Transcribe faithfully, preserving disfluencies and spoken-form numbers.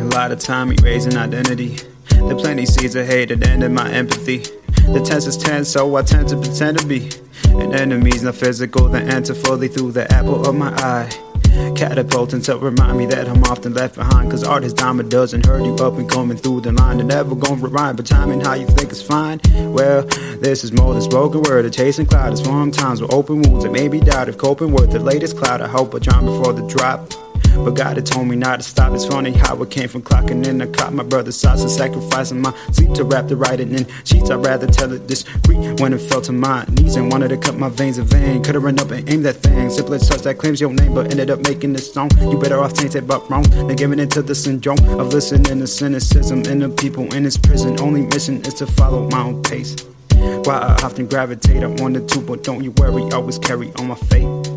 a lot of time erasing identity. The plenty seeds of hate that ended my empathy. The tense is tense, so I tend to pretend to be an enemy's not physical, then enter fully through the apple of my eye. Catapulting to remind me that I'm often left behind. Cause art is dime, it doesn't hurt you up and coming through the line. They're never gonna rhyme, but timing how you think is fine. Well, this is more than spoken word. A chasing cloud is formed times with open wounds. It made me doubt if coping with the latest cloud. I hope I drown before the drop. But God had told me not to stop. It's funny how it came from clocking in the cop. My brother's sides and sacrificing my sleep to wrap the writing in sheets. I'd rather tell it discreet when it fell to my knees and wanted to cut my veins in vain. Could've run up and aimed that thing. Simply touch that claims your name, but ended up making it stone. You better off tainted but wrong than giving into the syndrome of listening to cynicism in the people in this prison. Only mission is to follow my own pace. Why I often gravitate, I wanted to, but don't you worry, always carry on my fate.